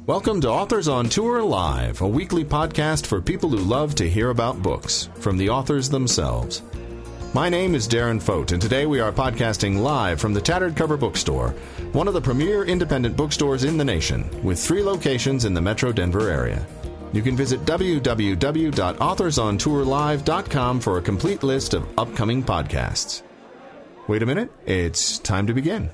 Welcome to Authors on Tour Live, a weekly podcast for people who love to hear about books from the authors themselves. My name is Darren Fote, and today we are podcasting live from the Tattered Cover Bookstore, one of the premier independent bookstores in the nation, with 3 locations in the Metro Denver area. You can visit www.authorsontourlive.com for a complete list of upcoming podcasts. Wait a minute, it's time to begin.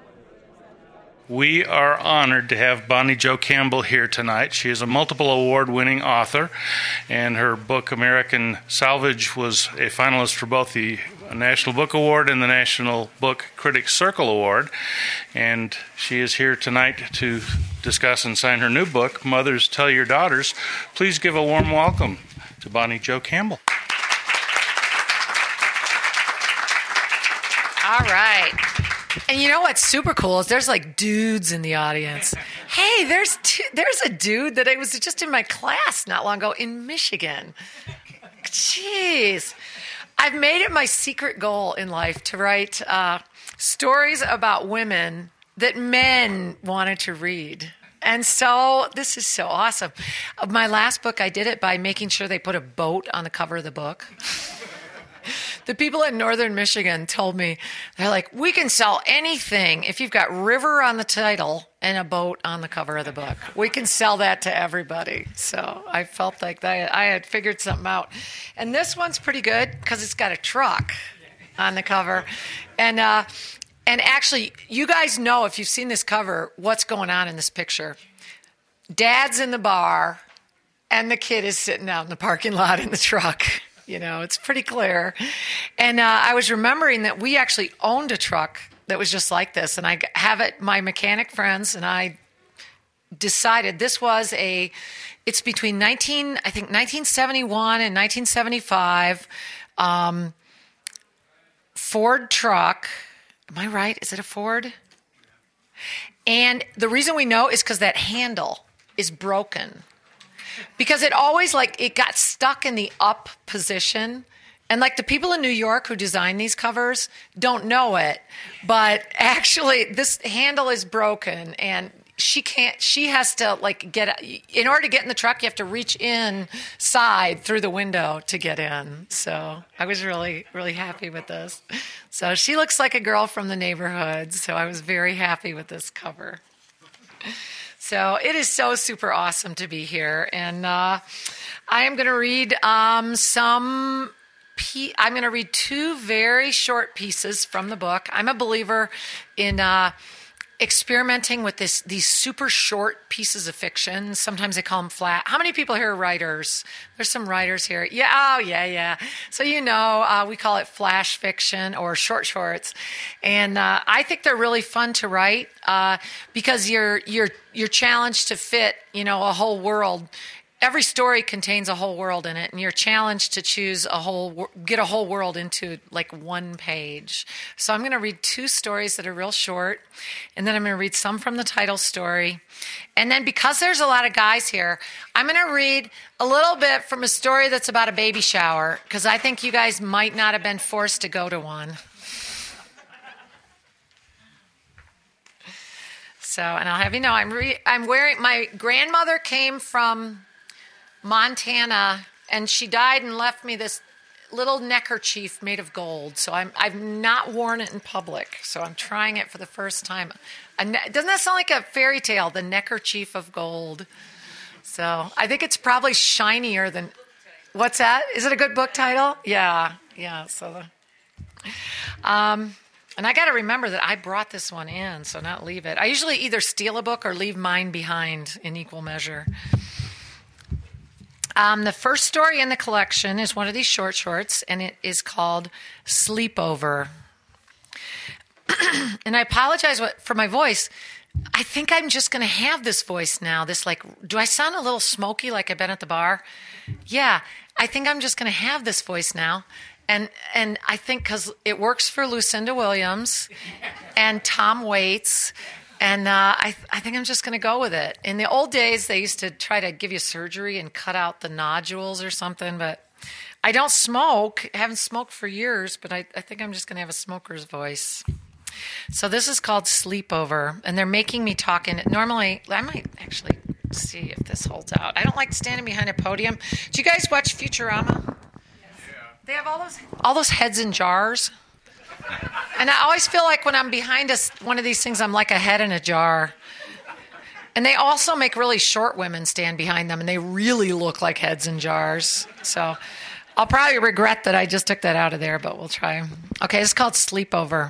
We are honored to have Bonnie Jo Campbell here tonight. She is a multiple award-winning author, and her book, American Salvage, was a finalist for both the National Book Award and the National Book Critics Circle Award. And she is here tonight to discuss and sign her new book, Mothers Tell Your Daughters. Please give a warm welcome to Bonnie Jo Campbell. All right. And you know what's super cool is there's like dudes in the audience. Hey, there's a dude that I was just in my class not long ago in Michigan. Jeez. I've made it my secret goal in life to write stories about women that men wanted to read. And so this is so awesome. My last book, I did it by making sure they put a boat on the cover of the book. The people in northern Michigan told me, they're like, we can sell anything if you've got river on the title and a boat on the cover of the book. We can sell that to everybody. So I felt like I had figured something out. And this one's pretty good because it's got a truck on the cover. And actually, you guys know, if you've seen this cover, what's going on in this picture. Dad's in the bar, and the kid is sitting out in the parking lot in the truck. You know, it's pretty clear. And I was remembering that we actually owned a truck that was just like this. And I have it, my mechanic friends and I decided it's between 1971 and 1975, Ford truck. Am I right? Is it a Ford? And the reason we know is because that handle is broken. Because it always, it got stuck in the up position. And, the people in New York who design these covers don't know it. But actually, this handle is broken. And she has to, in order to get in the truck, you have to reach inside through the window to get in. So I was really, really happy with this. So she looks like a girl from the neighborhood. So I was very happy with this cover. So it is so super awesome to be here, and I am going to read I'm going to read 2 very short pieces from the book. I'm a believer in experimenting with these super short pieces of fiction. Sometimes they call them flat. How many people here are writers? There's some writers here. Yeah, oh yeah. So we call it flash fiction or short shorts, and I think they're really fun to write because you're challenged to fit a whole world. Every story contains a whole world in it, and you're challenged to get a whole world into one page. So I'm going to read 2 stories that are real short, and then I'm going to read some from the title story. And then because there's a lot of guys here, I'm going to read a little bit from a story that's about a baby shower, because I think you guys might not have been forced to go to one. So, and I'll have you know, I'm wearing, my grandmother came from Montana, and she died and left me this little neckerchief made of gold. So I've not worn it in public. So I'm trying it for the first time. Doesn't that sound like a fairy tale? The neckerchief of gold. So I think it's probably shinier than. What's that? Is it a good book title? Yeah. So, and I got to remember that I brought this one in, so not leave it. I usually either steal a book or leave mine behind in equal measure. The first story in the collection is one of these short shorts, and it is called Sleepover. And I apologize for my voice. I think I'm just going to have this voice now. Do I sound a little smoky like I've been at the bar? Yeah, I think I'm just going to have this voice now. And I think because it works for Lucinda Williams and Tom Waits. And I think I'm just going to go with it. In the old days, they used to try to give you surgery and cut out the nodules or something. But I don't smoke. I haven't smoked for years. But I think I'm just going to have a smoker's voice. So this is called Sleepover. And they're making me talk in it. Normally, I might actually see if this holds out. I don't like standing behind a podium. Do you guys watch Futurama? They have all those heads in jars. And I always feel like when I'm behind one of these things, I'm like a head in a jar. And they also make really short women stand behind them, and they really look like heads in jars. So I'll probably regret that I just took that out of there, but we'll try. Okay, it's called Sleepover.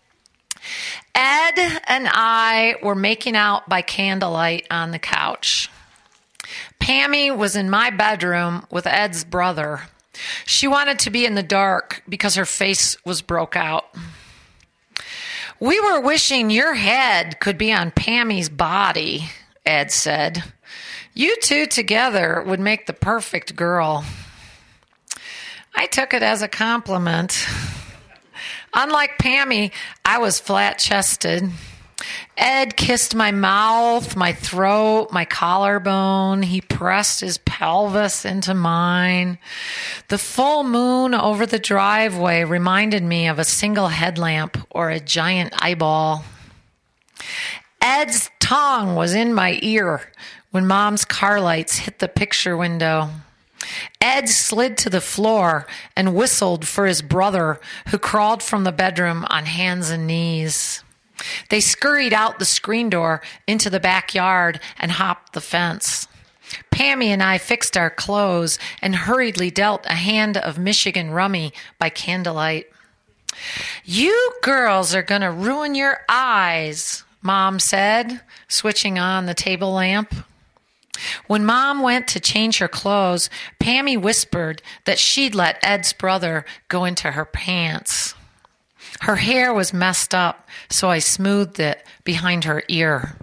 Ed and I were making out by candlelight on the couch. Pammy was in my bedroom with Ed's brother. She wanted to be in the dark because her face was broke out. We were wishing your head could be on Pammy's body, Ed said. You two together would make the perfect girl. I took it as a compliment. Unlike Pammy, I was flat-chested. Ed kissed my mouth, my throat, my collarbone. He pressed his pelvis into mine. The full moon over the driveway reminded me of a single headlamp or a giant eyeball. Ed's tongue was in my ear when Mom's car lights hit the picture window. Ed slid to the floor and whistled for his brother, who crawled from the bedroom on hands and knees. They scurried out the screen door into the backyard and hopped the fence. Pammy and I fixed our clothes and hurriedly dealt a hand of Michigan rummy by candlelight. You girls are going to ruin your eyes, Mom said, switching on the table lamp. When Mom went to change her clothes, Pammy whispered that she'd let Ed's brother go into her pants. Her hair was messed up, so I smoothed it behind her ear.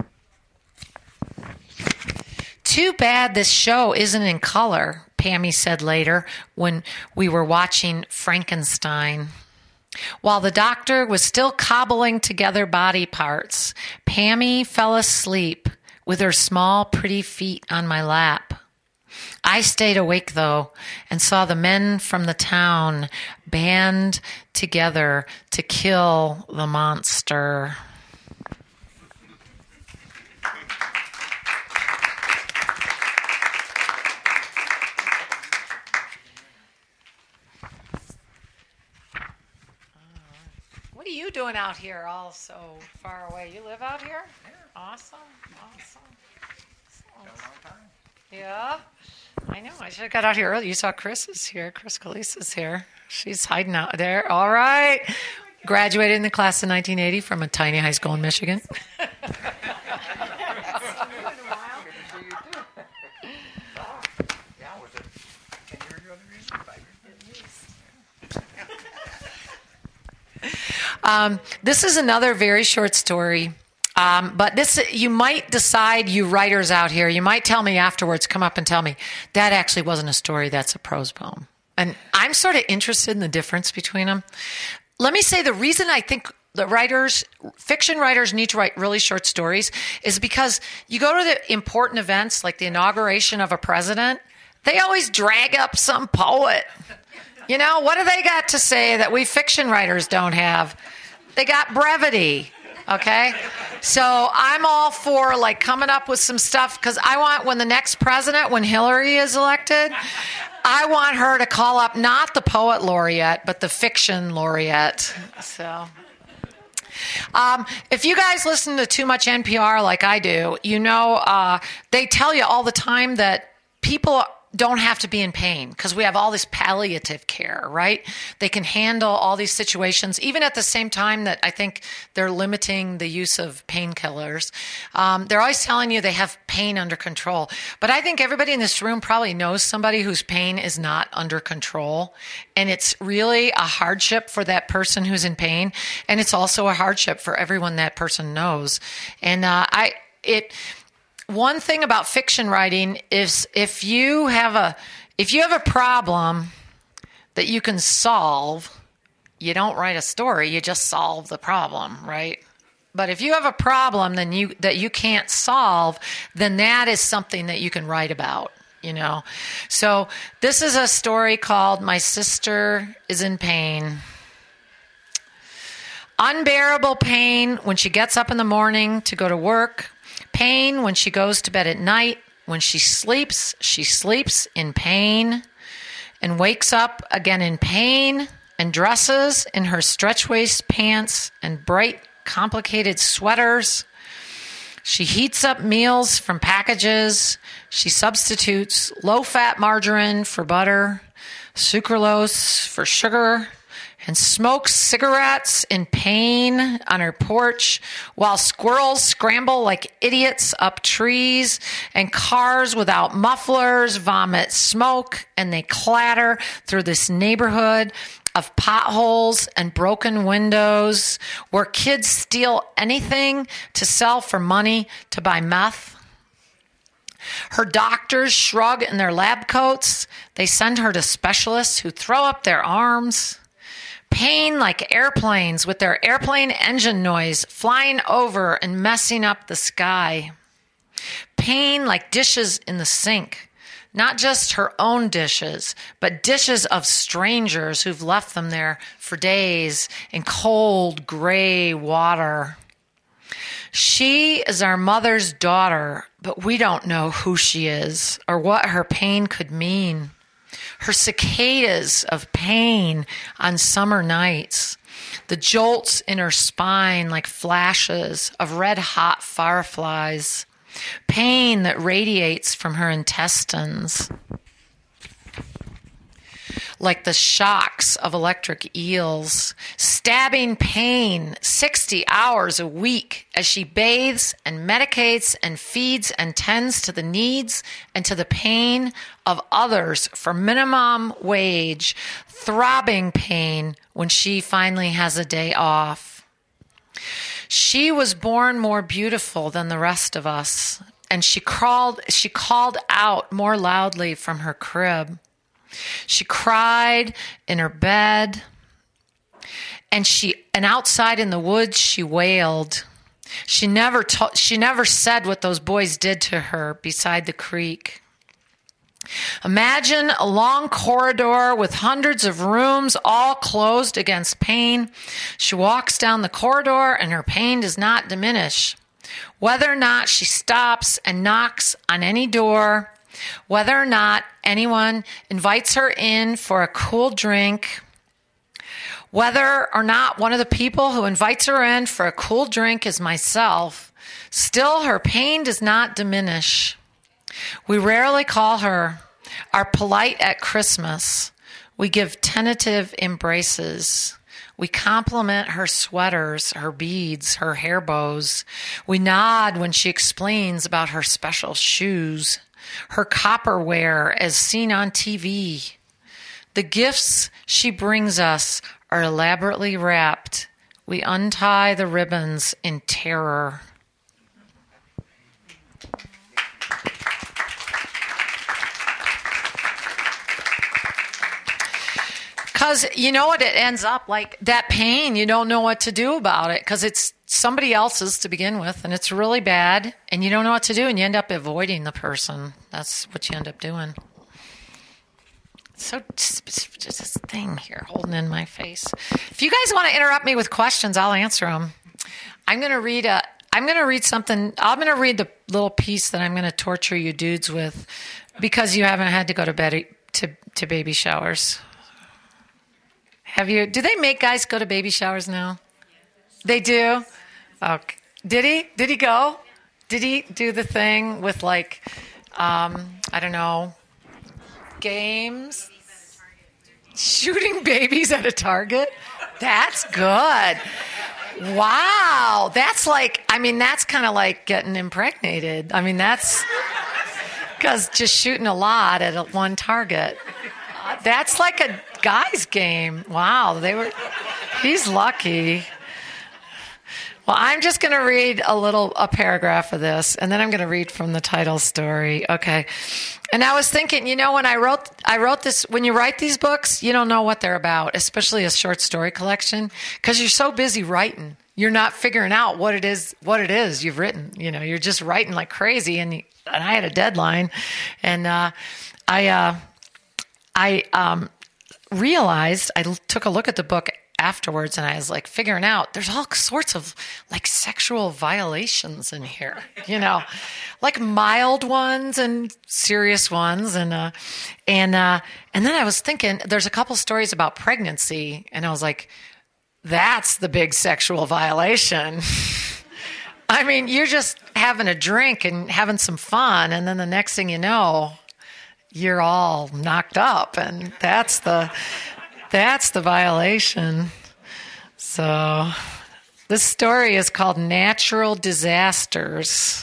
Too bad this show isn't in color, Pammy said later when we were watching Frankenstein. While the doctor was still cobbling together body parts, Pammy fell asleep with her small, pretty feet on my lap. I stayed awake, though, and saw the men from the town band together to kill the monster. What are you doing out here all so far away? You live out here? Yeah. Awesome. Got a long time. Yeah, I know. I should have got out here early. You saw Chris is here. Chris Calise is here. She's hiding out there. All right. Graduated in the class of 1980 from a tiny high school in Michigan. This is another very short story. But this, you might decide, you writers out here, you might tell me afterwards, come up and tell me, that actually wasn't a story, that's a prose poem. And I'm sort of interested in the difference between them. Let me say the reason I think the fiction writers need to write really short stories is because you go to the important events like the inauguration of a president, they always drag up some poet. You know, what do they got to say that we fiction writers don't have? They got brevity. Okay, so I'm all for like coming up with some stuff because I want when the next president, when Hillary is elected, I want her to call up not the poet laureate, but the fiction laureate. So if you guys listen to too much NPR like I do, you know they tell you all the time that people don't have to be in pain because we have all this palliative care, right? They can handle all these situations, even at the same time that I think they're limiting the use of painkillers. They're always telling you they have pain under control. But I think everybody in this room probably knows somebody whose pain is not under control. And it's really a hardship for that person who's in pain. And it's also a hardship for everyone that person knows. And one thing about fiction writing is if you have a problem that you can solve, you don't write a story, you just solve the problem, right? But if you have a problem that you can't solve, then that is something that you can write about, you know. So this is a story called My Sister is in Pain. Unbearable pain when she gets up in the morning to go to work. Pain when she goes to bed at night. When she sleeps in pain and wakes up again in pain and dresses in her stretch waist pants and bright, complicated sweaters. She heats up meals from packages. She substitutes low-fat margarine for butter, sucralose for sugar, and smokes cigarettes in pain on her porch while squirrels scramble like idiots up trees and cars without mufflers vomit smoke and they clatter through this neighborhood of potholes and broken windows where kids steal anything to sell for money to buy meth. Her doctors shrug in their lab coats. They send her to specialists who throw up their arms. Pain like airplanes with their airplane engine noise flying over and messing up the sky. Pain like dishes in the sink. Not just her own dishes, but dishes of strangers who've left them there for days in cold, gray water. She is our mother's daughter, but we don't know who she is or what her pain could mean. Her cicadas of pain on summer nights, the jolts in her spine like flashes of red-hot fireflies, pain that radiates from her intestines like the shocks of electric eels, stabbing pain 60 hours a week as she bathes and medicates and feeds and tends to the needs and to the pain of others for minimum wage, throbbing pain when she finally has a day off. She was born more beautiful than the rest of us, and she called out more loudly from her crib. She cried in her bed, and outside in the woods she wailed. She never said what those boys did to her beside the creek. Imagine a long corridor with hundreds of rooms all closed against pain. She walks down the corridor and her pain does not diminish. Whether or not she stops and knocks on any door, whether or not anyone invites her in for a cool drink, whether or not one of the people who invites her in for a cool drink is myself, still her pain does not diminish. We rarely call her, are polite at Christmas. We give tentative embraces. We compliment her sweaters, her beads, her hair bows. We nod when she explains about her special shoes, her copperware as seen on TV. The gifts she brings us are elaborately wrapped. We untie the ribbons in terror. Because you know what it ends up like, that pain, you don't know what to do about it because it's somebody else's to begin with, and it's really bad, and you don't know what to do, and you end up avoiding the person. That's what you end up doing. So just this thing here holding in my face. If you guys want to interrupt me with questions, I'll answer them. I'm going to read something. I'm going to read the little piece that I'm going to torture you dudes with because you haven't had to go to bed to baby showers. Have you? Do they make guys go to baby showers now? They do? Okay. Did he? Did he go? Did he do the thing with like, I don't know, games? Shooting babies at a target? That's good. Wow. That's like, that's kind of like getting impregnated. That's because just shooting a lot at one target. That's like a guy's game. Wow. He's lucky. Well, I'm just going to read a paragraph of this, and then I'm going to read from the title story. Okay. And I was thinking, when I wrote this, when you write these books, you don't know what they're about, especially a short story collection, because you're so busy writing. You're not figuring out what it is you've written. You're just writing like crazy, and I had a deadline, and I realized, I took a look at the book afterwards, and I was like figuring out there's all sorts of like sexual violations in here, like mild ones and serious ones, and then I was thinking there's a couple stories about pregnancy, and I was like, that's the big sexual violation. I mean, you're just having a drink and having some fun, and then the next thing you know, you're all knocked up, and that's the violation. So this story is called Natural Disasters.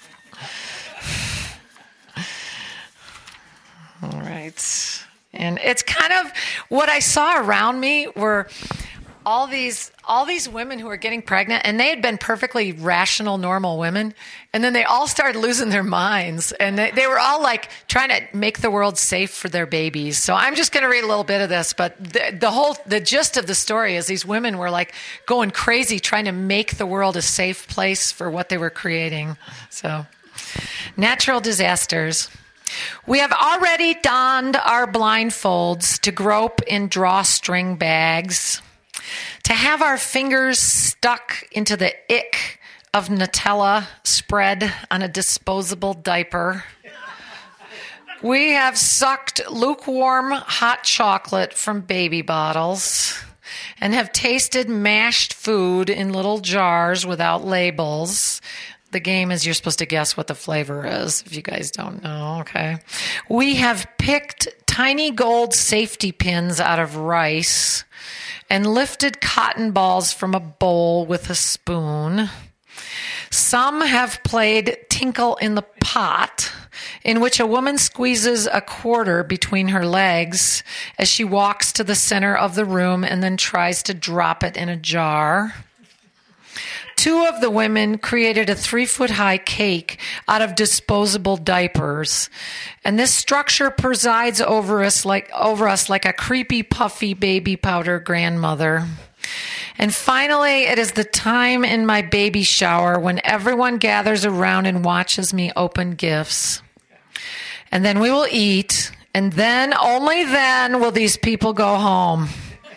All right. And it's kind of what I saw around me were all these women who were getting pregnant, and they had been perfectly rational, normal women, and then they all started losing their minds, and they were all like trying to make the world safe for their babies. So I'm just going to read a little bit of this, but the gist of the story is these women were like going crazy trying to make the world a safe place for what they were creating. So, natural disasters. We have already donned our blindfolds to grope in drawstring bags, to have our fingers stuck into the ick of Nutella spread on a disposable diaper. We have sucked lukewarm hot chocolate from baby bottles and have tasted mashed food in little jars without labels. The game is you're supposed to guess what the flavor is, if you guys don't know, okay? We have picked tiny gold safety pins out of rice and lifted cotton balls from a bowl with a spoon. Some have played Tinkle in the Pot, in which a woman squeezes a quarter between her legs as she walks to the center of the room and then tries to drop it in a jar. Two of the women created a 3-foot-high cake out of disposable diapers, and this structure presides over us like a creepy, puffy baby powder grandmother. And finally, it is the time in my baby shower when everyone gathers around and watches me open gifts. And then we will eat, and then, only then, will these people go home.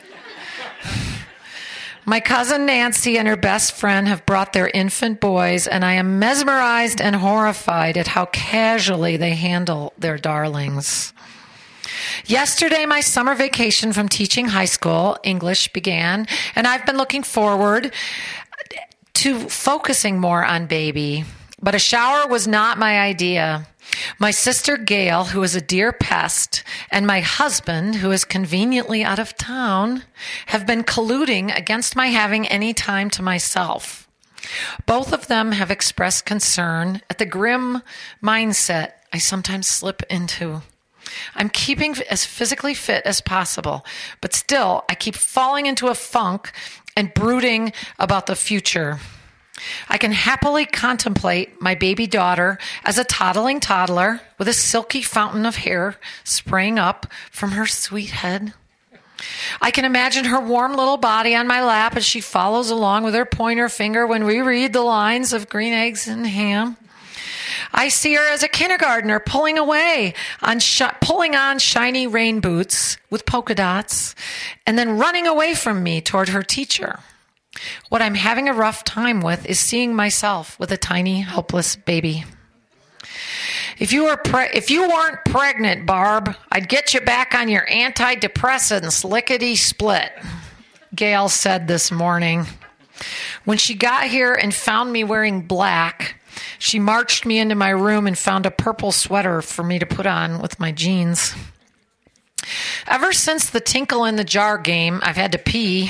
My cousin Nancy and her best friend have brought their infant boys, and I am mesmerized and horrified at how casually they handle their darlings. Yesterday, my summer vacation from teaching high school English began, and I've been looking forward to focusing more on baby. But a shower was not my idea. My sister Gail, who is a dear pest, and my husband, who is conveniently out of town, have been colluding against my having any time to myself. Both of them have expressed concern at the grim mindset I sometimes slip into. I'm keeping as physically fit as possible, but still I keep falling into a funk and brooding about the future. I can happily contemplate my baby daughter as a toddling toddler with a silky fountain of hair spraying up from her sweet head. I can imagine her warm little body on my lap as she follows along with her pointer finger when we read the lines of Green Eggs and Ham. I see her as a kindergartner pulling on shiny rain boots with polka dots and then running away from me toward her teacher. What I'm having a rough time with is seeing myself with a tiny, helpless baby. If you weren't pregnant, Barb, I'd get you back on your antidepressants, lickety-split, Gail said this morning. When she got here and found me wearing black, she marched me into my room and found a purple sweater for me to put on with my jeans. Ever since the Tinkle in the Jar game, I've had to pee.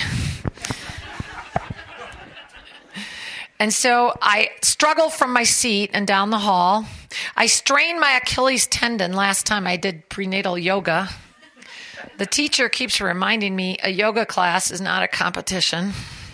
And so I struggle from my seat and down the hall. I strained my Achilles tendon last time I did prenatal yoga. The teacher keeps reminding me a yoga class is not a competition.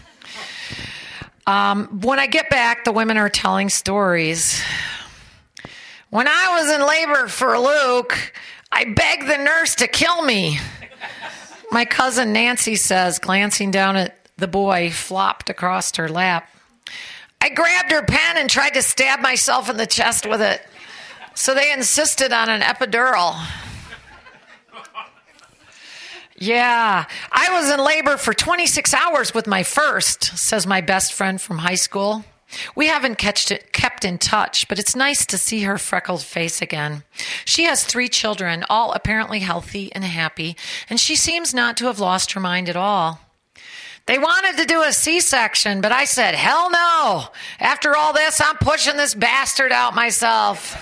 When I get back, the women are telling stories. When I was in labor for Luke, I begged the nurse to kill me. My cousin Nancy says, glancing down at the boy flopped across her lap. I grabbed her pen and tried to stab myself in the chest with it, so they insisted on an epidural. Yeah, I was in labor for 26 hours with my first, says my best friend from high school. We haven't kept in touch, but it's nice to see her freckled face again. She has 3 children, all apparently healthy and happy, and she seems not to have lost her mind at all. They wanted to do a C-section, but I said, hell no. After all this, I'm pushing this bastard out myself.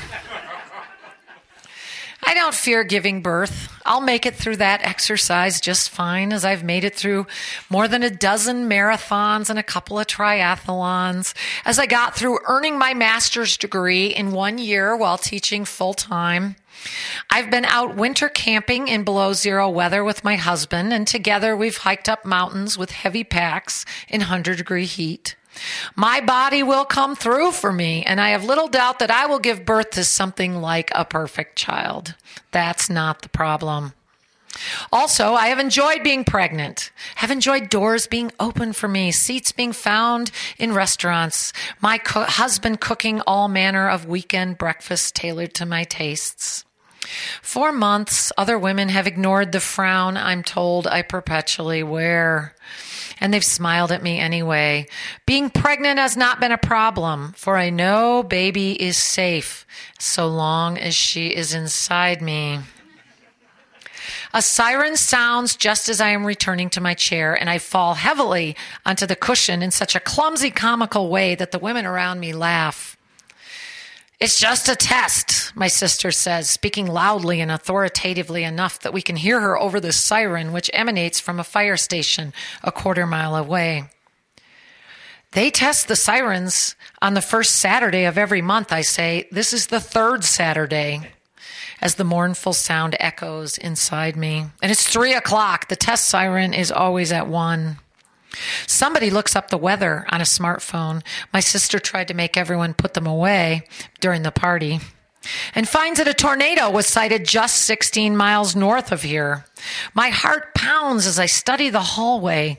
I don't fear giving birth. I'll make it through that exercise just fine, as I've made it through more than a dozen marathons and a couple of triathlons, as I got through earning my master's degree in 1 year while teaching full-time. I've been out winter camping in below zero weather with my husband, and together we've hiked up mountains with heavy packs in 100-degree heat. My body will come through for me, and I have little doubt that I will give birth to something like a perfect child. That's not the problem. Also, I have enjoyed being pregnant. Have enjoyed doors being open for me, seats being found in restaurants, my husband cooking all manner of weekend breakfasts tailored to my tastes. For months, other women have ignored the frown I'm told I perpetually wear. And they've smiled at me anyway. Being pregnant has not been a problem, for I know baby is safe so long as she is inside me. A siren sounds just as I am returning to my chair, and I fall heavily onto the cushion in such a clumsy, comical way that the women around me laugh. It's just a test, my sister says, speaking loudly and authoritatively enough that we can hear her over the siren, which emanates from a fire station a quarter-mile away. They test the sirens on the first Saturday of every month, I say. This is the 3rd Saturday, as the mournful sound echoes inside me. And it's 3:00. The test siren is always at 1. Somebody looks up the weather on a smartphone. My sister tried to make everyone put them away during the party, and finds that a tornado was sighted just 16 miles north of here. My heart pounds as I study the hallway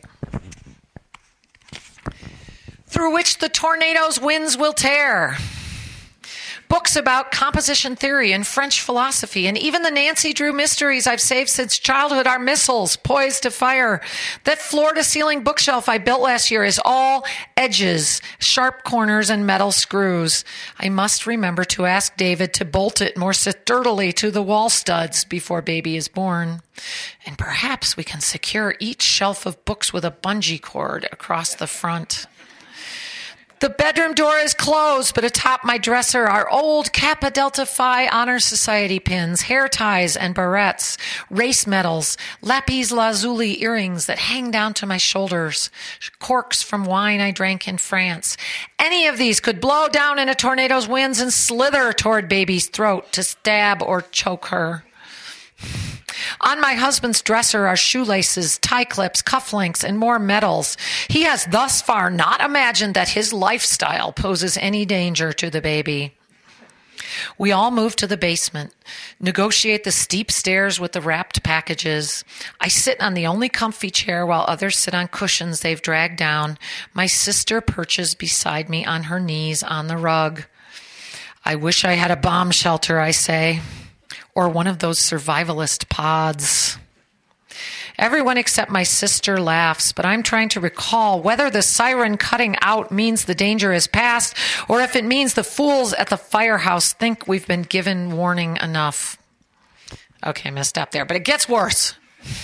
through which the tornado's winds will tear. Books about composition theory and French philosophy, and even the Nancy Drew mysteries I've saved since childhood are missiles poised to fire. That floor-to-ceiling bookshelf I built last year is all edges, sharp corners, and metal screws. I must remember to ask David to bolt it more sturdily to the wall studs before baby is born. And perhaps we can secure each shelf of books with a bungee cord across the front. The bedroom door is closed, but atop my dresser are old Kappa Delta Phi Honor Society pins, hair ties and barrettes, race medals, lapis lazuli earrings that hang down to my shoulders, corks from wine I drank in France. Any of these could blow down in a tornado's winds and slither toward baby's throat to stab or choke her. On my husband's dresser are shoelaces, tie clips, cufflinks, and more medals. He has thus far not imagined that his lifestyle poses any danger to the baby. We all move to the basement, negotiate the steep stairs with the wrapped packages. I sit on the only comfy chair while others sit on cushions they've dragged down. My sister perches beside me on her knees on the rug. I wish I had a bomb shelter, I say. Or one of those survivalist pods. Everyone except my sister laughs, but I'm trying to recall whether the siren cutting out means the danger is past, or if it means the fools at the firehouse think we've been given warning enough. Okay, I'm going to stop there, but it gets worse.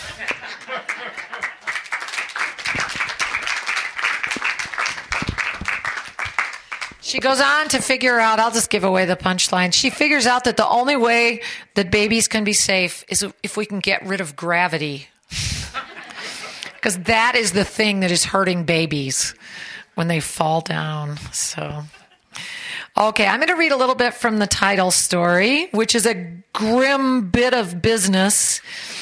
She goes on to figure out, I'll just give away the punchline. She figures out that the only way that babies can be safe is if we can get rid of gravity. Because that is the thing that is hurting babies when they fall down. So, okay, I'm going to read a little bit from the title story, which is a grim bit of business.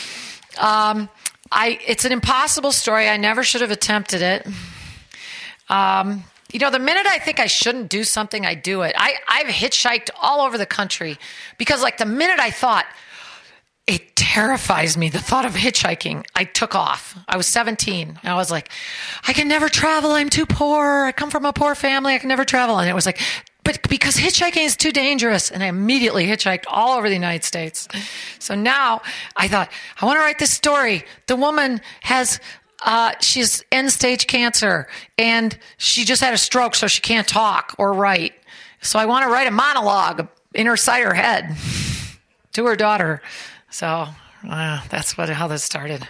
It's an impossible story. I never should have attempted it. You know, the minute I think I shouldn't do something, I do it. I've hitchhiked all over the country because, like, the minute I thought, it terrifies me, the thought of hitchhiking, I took off. I was 17. And I was like, I can never travel. I'm too poor. I come from a poor family. I can never travel. And it was like, but because hitchhiking is too dangerous. And I immediately hitchhiked all over the United States. So now I thought, I want to write this story. The woman has, she's end-stage cancer, and she just had a stroke, so she can't talk or write. So I want to write a monologue inside her head to her daughter. So that's how this started.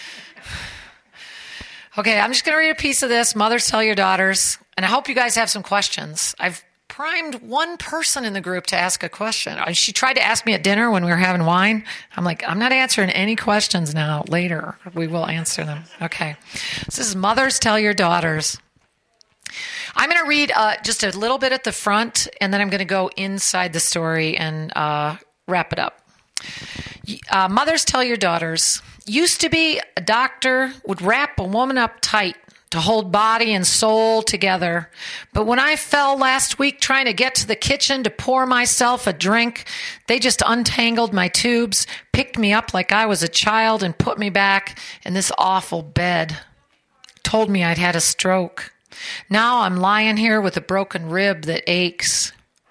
Okay, I'm just going to read a piece of this, Mothers Tell Your Daughters, and I hope you guys have some questions. I've primed one person in the group to ask a question. She tried to ask me at dinner when we were having wine. I'm like, I'm not answering any questions now. Later, we will answer them. Okay, this is Mothers Tell Your Daughters. I'm going to read just a little bit at the front, and then I'm going to go inside the story and wrap it up. Mothers Tell Your Daughters. Used to be a doctor would wrap a woman up tight to hold body and soul together. But when I fell last week trying to get to the kitchen to pour myself a drink, they just untangled my tubes, picked me up like I was a child, and put me back in this awful bed. Told me I'd had a stroke. Now I'm lying here with a broken rib that aches.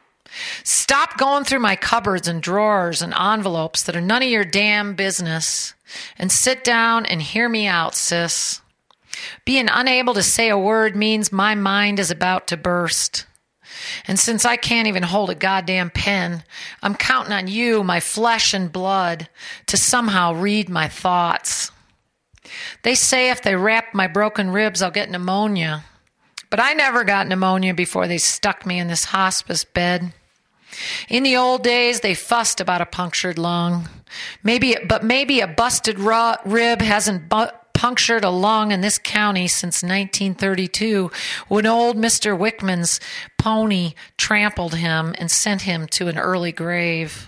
Stop going through my cupboards and drawers and envelopes that are none of your damn business, and sit down and hear me out, sis. Being unable to say a word means my mind is about to burst. And since I can't even hold a goddamn pen, I'm counting on you, my flesh and blood, to somehow read my thoughts. They say if they wrap my broken ribs, I'll get pneumonia. But I never got pneumonia before they stuck me in this hospice bed. In the old days, they fussed about a punctured lung. Maybe a busted rib hasn't punctured a lung in this county since 1932, when old Mr. Wickman's pony trampled him and sent him to an early grave.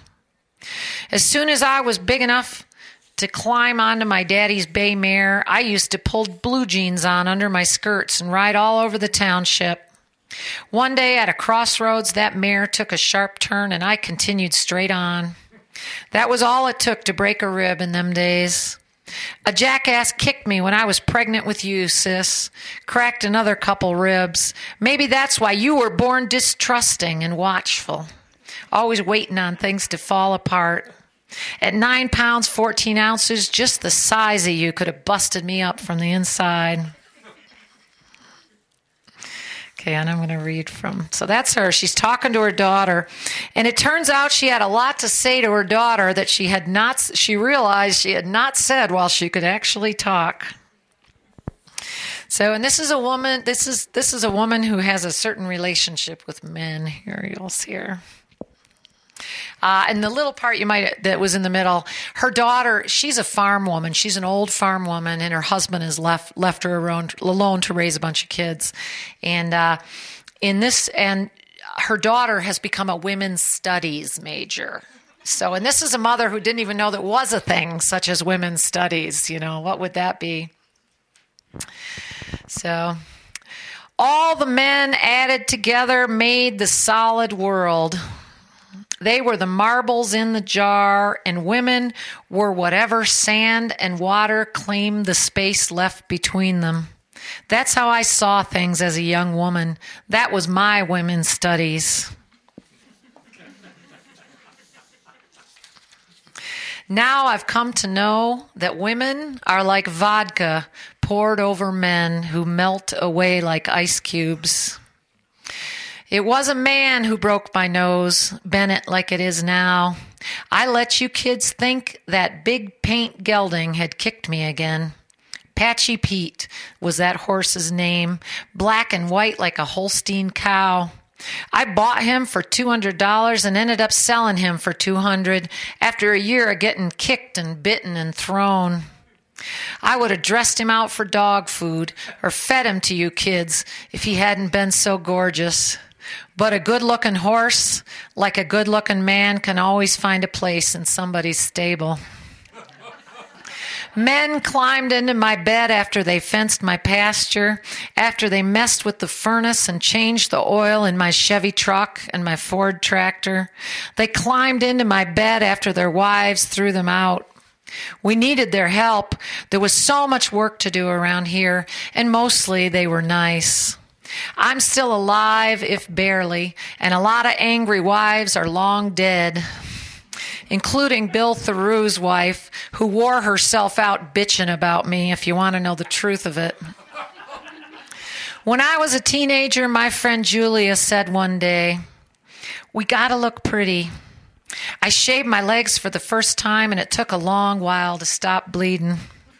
As soon as I was big enough to climb onto my daddy's bay mare, I used to pull blue jeans on under my skirts and ride all over the township. One day at a crossroads, that mare took a sharp turn and I continued straight on. That was all it took to break a rib in them days. A jackass kicked me when I was pregnant with you, sis. Cracked another couple ribs. Maybe that's why you were born distrusting and watchful. Always waiting on things to fall apart. At 9 pounds, 14 ounces, just the size of you could have busted me up from the inside. Okay, and I'm going to read from, so that's her. She's talking to her daughter, and it turns out she had a lot to say to her daughter that she realized she had not said while she could actually talk. So, and this is a woman, this is a woman who has a certain relationship with men. Here, you'll see her. And the little part that was in the middle, her daughter, she's a farm woman. She's an old farm woman, and her husband has left her alone to raise a bunch of kids. And her daughter has become a women's studies major. So, and this is a mother who didn't even know there was a thing such as women's studies. You know, what would that be? So, all the men added together made the solid world. They were the marbles in the jar, and women were whatever sand and water claimed the space left between them. That's how I saw things as a young woman. That was my women's studies. Now I've come to know that women are like vodka poured over men who melt away like ice cubes. It was a man who broke my nose, bent it like it is now. I let you kids think that big paint gelding had kicked me again. Patchy Pete was that horse's name, black and white like a Holstein cow. I bought him for $200 and ended up selling him for $200 after a year of getting kicked and bitten and thrown. I would have dressed him out for dog food or fed him to you kids if he hadn't been so gorgeous. But a good-looking horse, like a good-looking man, can always find a place in somebody's stable. Men climbed into my bed after they fenced my pasture, after they messed with the furnace and changed the oil in my Chevy truck and my Ford tractor. They climbed into my bed after their wives threw them out. We needed their help. There was so much work to do around here, and mostly they were nice. I'm still alive, if barely, and a lot of angry wives are long dead, including Bill Theroux's wife, who wore herself out bitching about me, if you want to know the truth of it. When I was a teenager, my friend Julia said one day, "We gotta look pretty." I shaved my legs for the first time, and it took a long while to stop bleeding.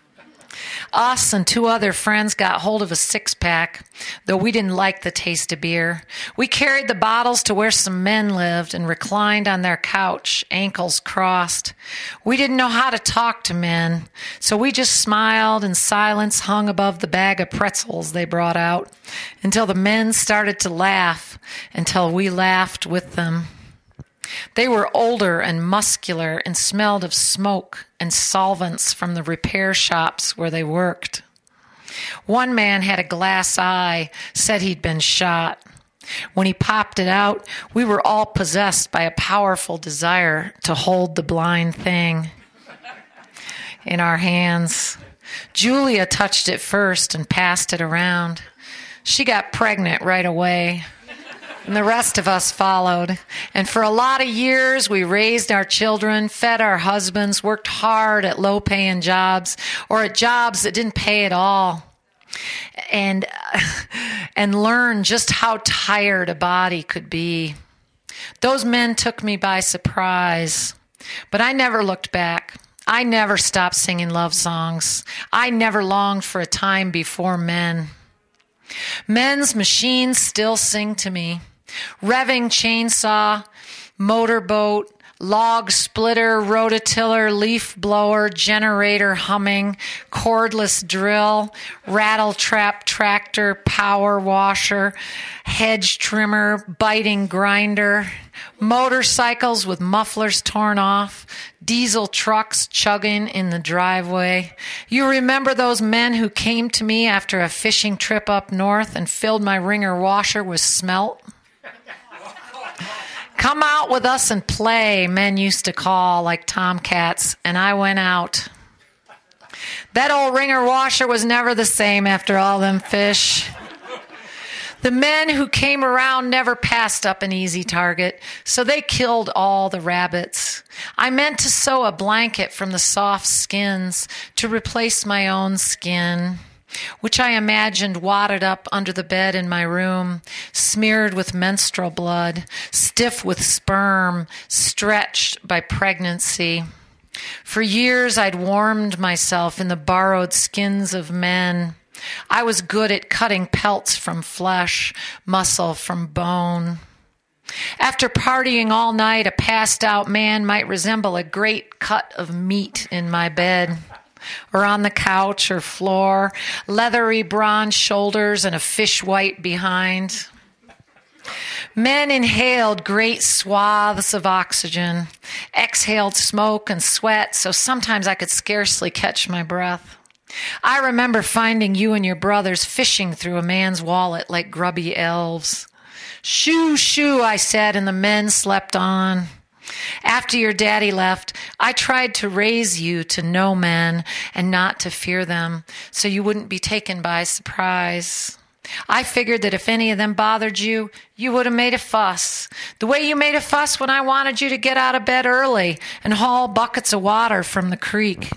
Us and 2 other friends got hold of a 6-pack, though we didn't like the taste of beer. We carried the bottles to where some men lived and reclined on their couch, ankles crossed. We didn't know how to talk to men, so we just smiled, and silence hung above the bag of pretzels they brought out, until the men started to laugh, until we laughed with them. They were older and muscular and smelled of smoke and solvents from the repair shops where they worked. One man had a glass eye, said he'd been shot. When he popped it out, we were all possessed by a powerful desire to hold the blind thing in our hands. Julia touched it first and passed it around. She got pregnant right away. And the rest of us followed. And for a lot of years, we raised our children, fed our husbands, worked hard at low-paying jobs or at jobs that didn't pay at all, and learned just how tired a body could be. Those men took me by surprise, but I never looked back. I never stopped singing love songs. I never longed for a time before men. Men's machines still sing to me. Revving chainsaw, motorboat, log splitter, rototiller, leaf blower, generator humming, cordless drill, rattle trap tractor, power washer, hedge trimmer, biting grinder, motorcycles with mufflers torn off, diesel trucks chugging in the driveway. You remember those men who came to me after a fishing trip up north and filled my wringer washer with smelt? Come out with us and play, men used to call like tomcats, and I went out. That old wringer washer was never the same after all them fish. The men who came around never passed up an easy target, so they killed all the rabbits. I meant to sew a blanket from the soft skins to replace my own skin, which I imagined wadded up under the bed in my room, smeared with menstrual blood, stiff with sperm, stretched by pregnancy. For years I'd warmed myself in the borrowed skins of men. I was good at cutting pelts from flesh, muscle from bone. After partying all night, a passed-out man might resemble a great cut of meat in my bed, or on the couch or floor, leathery bronze shoulders and a fish white behind. Men inhaled great swaths of oxygen, exhaled smoke and sweat, so sometimes I could scarcely catch my breath. I remember finding you and your brothers fishing through a man's wallet like grubby elves. Shoo, shoo, I said, and the men slept on. After your daddy left, I tried to raise you to know men and not to fear them, so you wouldn't be taken by surprise. I figured that if any of them bothered you, you would have made a fuss. The way you made a fuss when I wanted you to get out of bed early and haul buckets of water from the creek.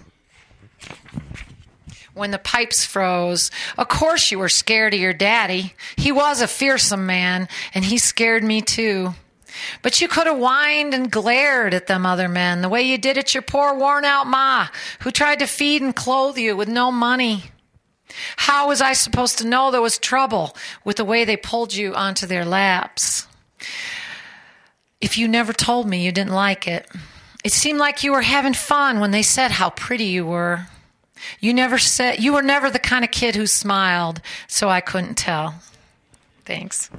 When the pipes froze, of course you were scared of your daddy. He was a fearsome man, and he scared me too. But you could have whined and glared at them other men, the way you did at your poor worn-out ma, who tried to feed and clothe you with no money. How was I supposed to know there was trouble with the way they pulled you onto their laps? If you never told me you didn't like it, it seemed like you were having fun when they said how pretty you were. You were never the kind of kid who smiled, so I couldn't tell. Thanks.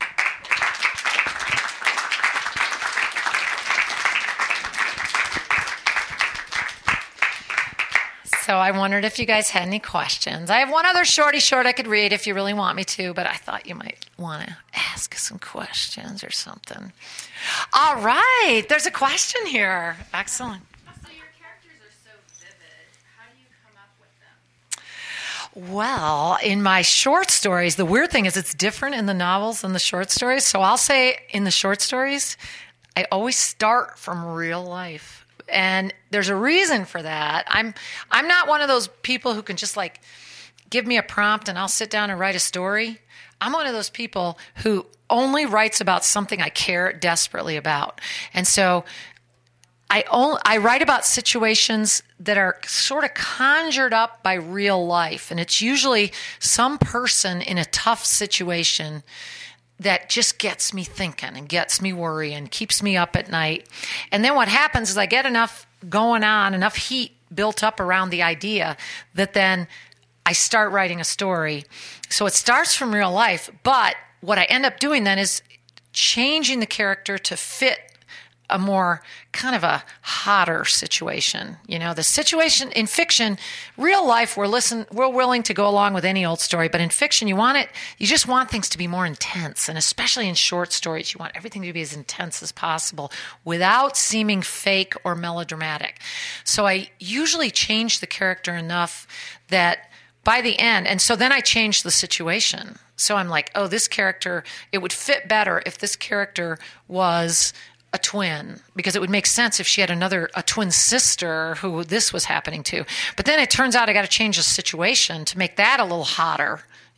So I wondered if you guys had any questions. I have one other short I could read if you really want me to, but I thought you might want to ask some questions or something. All right. There's a question here. Excellent. So your characters are so vivid. How do you come up with them? Well, in my short stories, the weird thing is it's different in the novels than the short stories. So I'll say in the short stories, I always start from real life. And there's a reason for that. I'm not one of those people who can just like give me a prompt and I'll sit down and write a story. I'm one of those people who only writes about something I care desperately about. And so I write about situations that are sort of conjured up by real life. And it's usually some person in a tough situation that just gets me thinking and gets me worrying, keeps me up at night. And then what happens is I get enough going on, enough heat built up around the idea that then I start writing a story. So it starts from real life, but what I end up doing then is changing the character to fit a more kind of a hotter situation. You know, the situation in fiction, real life, we're willing to go along with any old story, but in fiction, you just want things to be more intense. And especially in short stories, you want everything to be as intense as possible without seeming fake or melodramatic. So I usually change the character enough that by the end, and so then I change the situation. So I'm like, oh, this character, it would fit better if this character was a twin, because it would make sense if she had a twin sister who this was happening to. But then it turns out I got to change the situation to make that a little hotter,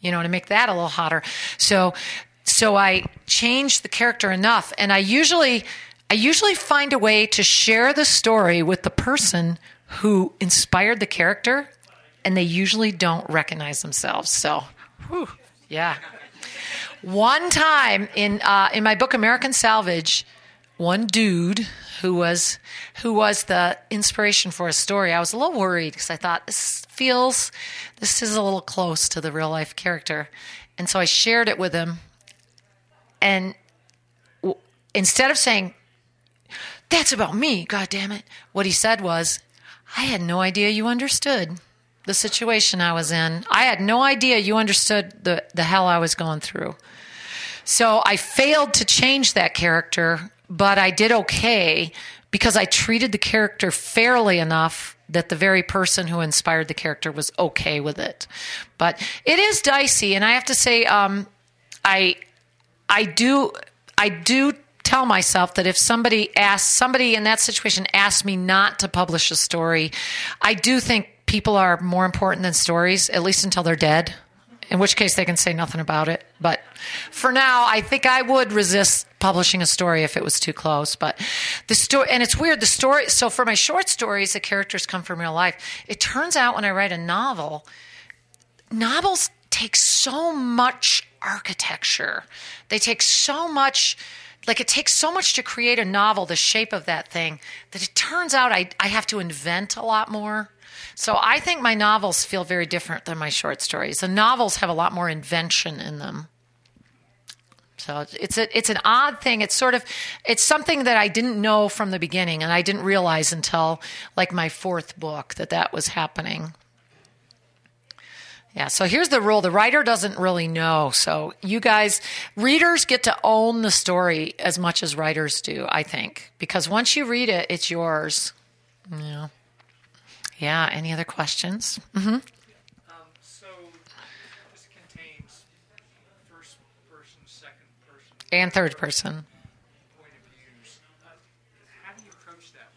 So I change the character enough, and I usually find a way to share the story with the person who inspired the character, and they usually don't recognize themselves. So, yeah. One time in my book American Salvage, one dude who was the inspiration for a story, I was a little worried because I thought this is a little close to the real life character. And so I shared it with him. And instead of saying, "That's about me, God damn it," what he said was, "I had no idea you understood the situation I was in. I had no idea you understood the hell I was going through." So I failed to change that character, but I did okay because I treated the character fairly enough that the very person who inspired the character was okay with it. But it is dicey, and I have to say, I do tell myself that if somebody in that situation asked me not to publish a story, I do think people are more important than stories, at least until they're dead, in which case they can say nothing about it. But for now, I think I would resist publishing a story if it was too close. But the story, and it's weird, the story, so for my short stories, the characters come from real life. It turns out when I write a novel, novels take so much architecture. They take so much, like it takes so much to create a novel, the shape of that thing, that it turns out I have to invent a lot more. So I think my novels feel very different than my short stories. The novels have a lot more invention in them. So it's an odd thing. It's something that I didn't know from the beginning, and I didn't realize until like my fourth book that was happening. Yeah, so here's the rule. The writer doesn't really know. So you guys, readers get to own the story as much as writers do, I think. Because once you read it, it's yours. Yeah. Yeah, any other questions? Mm-hmm. So this contains first person, second person, and third person. Point of views. How do you approach that?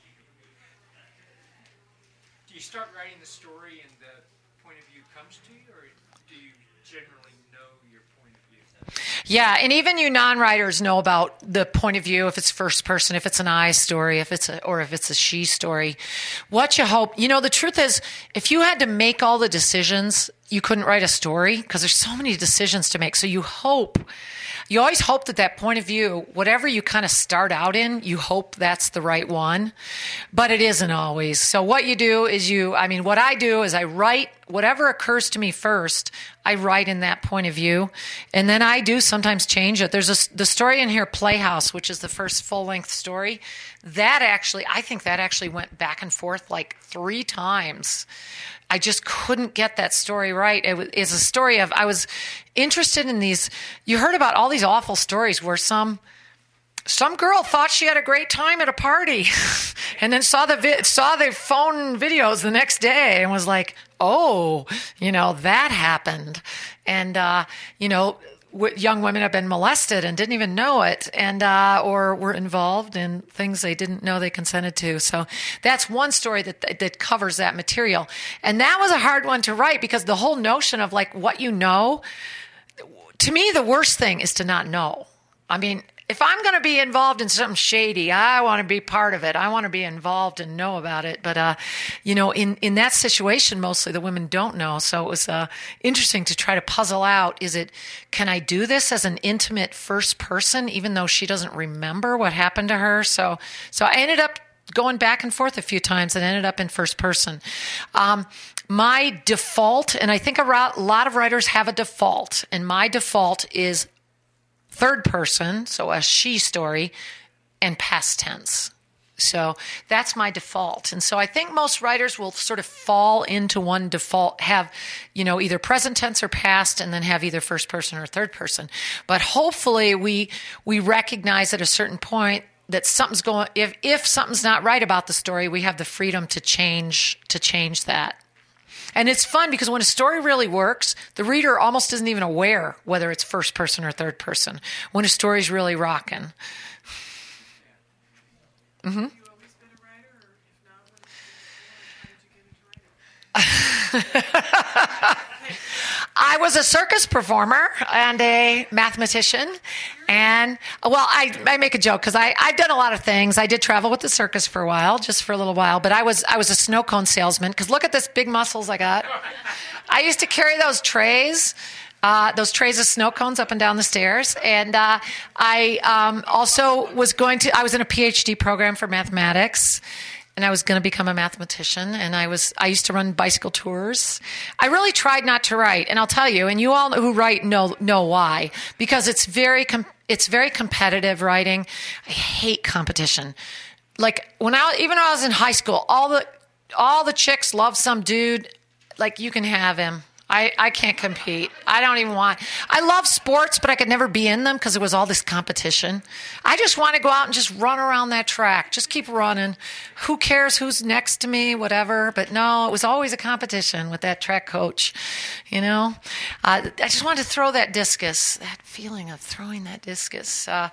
Do you start writing the story and the point of view comes to you, or do you generally know your point of view? Yeah, and even you non-writers know about the point of view, if it's first person, if it's an I story, if it's a she story. What you hope, the truth is, if you had to make all the decisions, you couldn't write a story because there's so many decisions to make. So you always hope that point of view, whatever you kind of start out in, you hope that's the right one, but it isn't always. So what you do is what I do is I write whatever occurs to me first, I write in that point of view, and then I do sometimes change it. There's the story in here, Playhouse, which is the first full-length story. I think that actually went back and forth like 3 times. I just couldn't get that story right. It's a story of, I was interested in these, you heard about all these awful stories where some some girl thought she had a great time at a party and then saw the phone videos the next day and was like, oh, that happened. And, young women have been molested and didn't even know it, and or were involved in things they didn't know they consented to. So that's one story that covers that material. And that was a hard one to write because the whole notion of like what you know, to me, the worst thing is to not know. I mean, if I'm going to be involved in something shady, I want to be part of it. I want to be involved and know about it. But, in that situation, mostly the women don't know. So it was interesting to try to puzzle out, can I do this as an intimate first person, even though she doesn't remember what happened to her? So I ended up going back and forth a few times and ended up in first person. My default, and I think a lot of writers have a default, and my default is third person, so a she story, and past tense. So that's my default. And so I think most writers will sort of fall into one default, have, either present tense or past, and then have either first person or third person. But hopefully we recognize at a certain point that something's going, if something's not right about the story, we have the freedom to change that. And it's fun because when a story really works, the reader almost isn't even aware whether it's first person or third person when a story's really rocking. Mm-hmm. Have you always been a writer, or if not, how did you get into writing? I was a circus performer and a mathematician. And, I make a joke because I've done a lot of things. I did travel with the circus for a while, just for a little while. But I was a snow cone salesman because look at this big muscles I got. I used to carry those trays of snow cones up and down the stairs. And I also was I was in a PhD program for mathematics. And I was going to become a mathematician, and I used to run bicycle tours. I really tried not to write, and I'll tell you, and you all who write know why, because it's very competitive writing. I hate competition. Like even when I was in high school, all the chicks love some dude. Like, you can have him. I can't compete. I love sports, but I could never be in them because it was all this competition. I just want to go out and just run around that track. Just keep running. Who cares who's next to me, whatever. But no, it was always a competition with that track coach, I just wanted to throw that discus, that feeling of throwing that discus.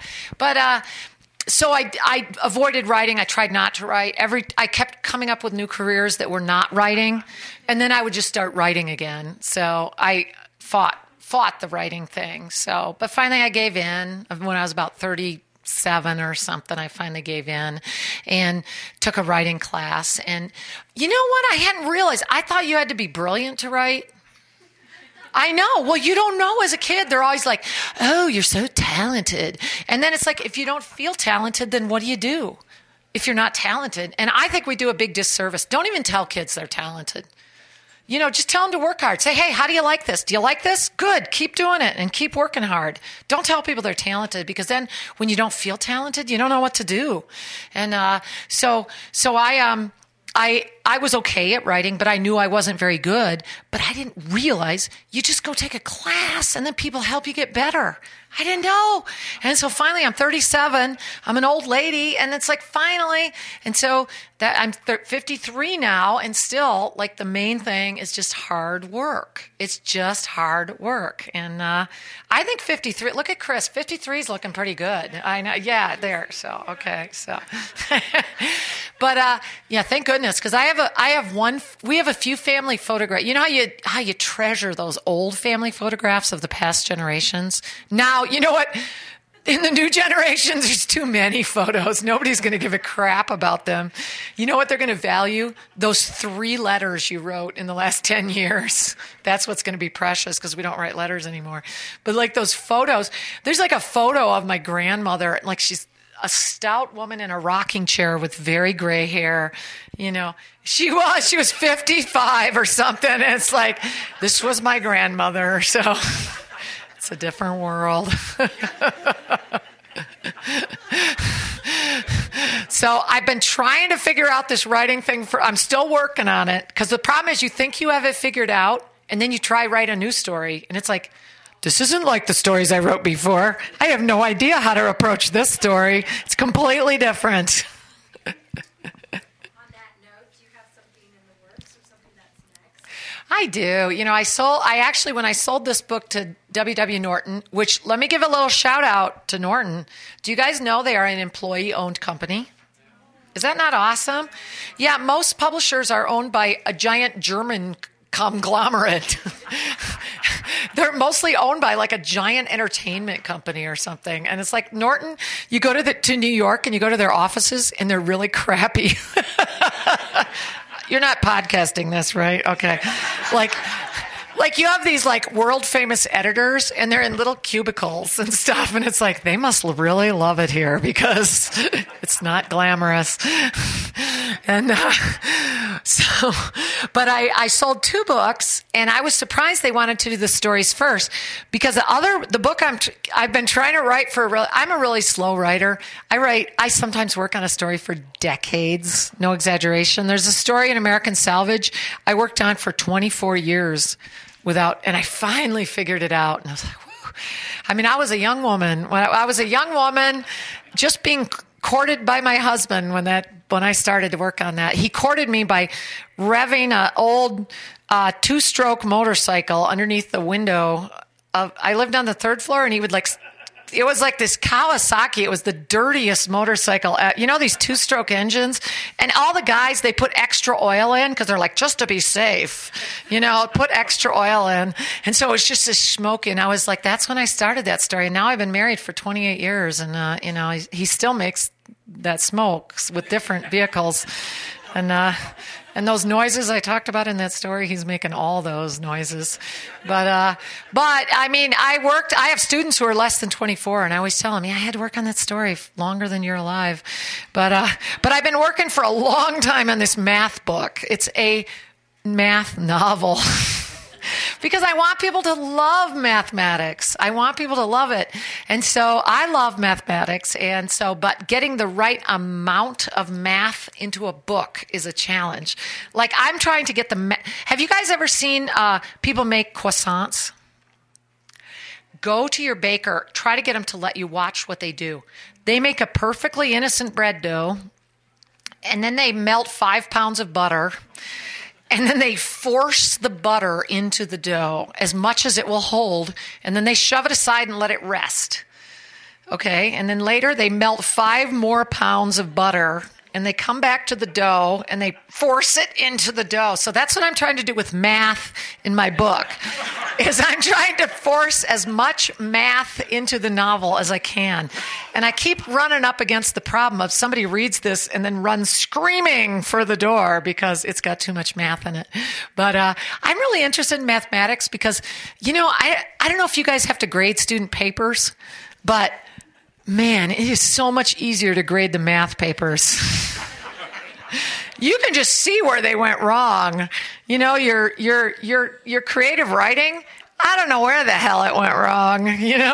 So I avoided writing. I tried not to write. I kept coming up with new careers that were not writing, and then I would just start writing again. So I fought the writing thing. But finally I gave in when I was about 37 or something. I finally gave in and took a writing class. And you know what? I hadn't realized. I thought you had to be brilliant to write. I know. Well, you don't know as a kid. They're always like, oh, you're so talented. And then it's like, if you don't feel talented, then what do you do if you're not talented? And I think we do a big disservice. Don't even tell kids they're talented. Just tell them to work hard. Say, hey, how do you like this? Do you like this? Good. Keep doing it and keep working hard. Don't tell people they're talented, because then when you don't feel talented, you don't know what to do. And so I was okay at writing, but I knew I wasn't very good. But I didn't realize you just go take a class and then people help you get better. I didn't know. And so finally I'm 37. I'm an old lady. And it's like, finally. And so that I'm 53 now. And still, like, the main thing is just hard work. It's just hard work. And I think 53, look at Chris. 53 is looking pretty good. I know. Yeah, there. So, okay. So, but yeah, thank goodness. Because we have a few family photographs. You know how you treasure those old family photographs of the past generations? Now, you know what? In the new generations, there's too many photos. Nobody's going to give a crap about them. You know what they're going to value? Those 3 letters you wrote in the last 10 years. That's what's going to be precious, because we don't write letters anymore. But like those photos, there's like a photo of my grandmother, like she's a stout woman in a rocking chair with very gray hair. She was 55 or something. And it's like, this was my grandmother. So it's a different world. So I've been trying to figure out this writing thing I'm still working on it, because the problem is you think you have it figured out, and then you write a new story, and it's like, this isn't like the stories I wrote before. I have no idea how to approach this story. It's completely different. On that note, do you have something in the works or something that's next? I do. When I sold this book to W.W. Norton, which let me give a little shout out to Norton. Do you guys know they are an employee owned company? Is that not awesome? Yeah, most publishers are owned by a giant German conglomerate. They're mostly owned by like a giant entertainment company or something. And it's like Norton, you go to New York and you go to their offices and they're really crappy. You're not podcasting this, right? Okay. Like you have these like world famous editors and they're in little cubicles and stuff. And it's like, they must really love it here because it's not glamorous. And but I sold 2 books and I was surprised they wanted to do the stories first because the book I've been trying to write I'm a really slow writer. I sometimes work on a story for decades. No exaggeration. There's a story in American Salvage I worked on for 24 years and I finally figured it out. And I was like, whew. I mean, I was a young woman. When I was a young woman, just being courted by my husband when I started to work on that. He courted me by revving an old 2-stroke motorcycle underneath the window. I lived on the 3rd floor, and he would it was like this Kawasaki. It was the dirtiest motorcycle. These 2-stroke engines, and all the guys, they put extra oil in because they're like, just to be safe, put extra oil in. And so it's just this smoky. And I was like, that's when I started that story. And now I've been married for 28 years, and he still makes that smoke with different vehicles. And those noises I talked about in that story, he's making all those noises. But I mean, I have students who are less than 24, and I always tell them, I had to work on that story longer than you're alive. But I've been working for a long time on this math book. It's a math novel. Because I want people to love mathematics. I want people to love it. And so I love mathematics. But getting the right amount of math into a book is a challenge. Like I'm trying to get have you guys ever seen people make croissants? Go to your baker, try to get them to let you watch what they do. They make a perfectly innocent bread dough, and then they melt 5 pounds of butter. And then they force the butter into the dough as much as it will hold. And then they shove it aside and let it rest. Okay. And then later they melt 5 more pounds of butter and they come back to the dough and they force it into the dough. So that's what I'm trying to do with math in my book, is I'm trying to force as much math into the novel as I can. And I keep running up against the problem of somebody reads this and then runs screaming for the door because it's got too much math in it. But I'm really interested in mathematics because, I don't know if you guys have to grade student papers, but man, it is so much easier to grade the math papers. You can just see where they went wrong. Your creative writing, I don't know where the hell it went wrong,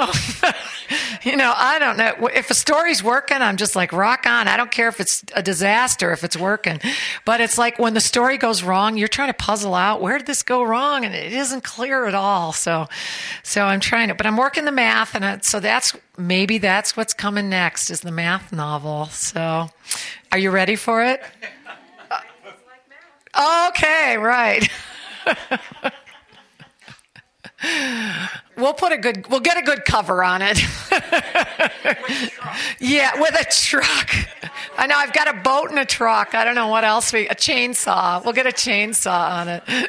I don't know. If a story's working, I'm just like, rock on. I don't care if it's a disaster, if it's working. But it's like when the story goes wrong, you're trying to puzzle out, where did this go wrong? And it isn't clear at all. So I'm trying to, but I'm working the math. And so that's what's coming next is the math novel. So are you ready for it? Okay, right. We'll get a good cover on it. Yeah, with a truck. I know, I've got a boat and a truck. I don't know what else a chainsaw. We'll get a chainsaw on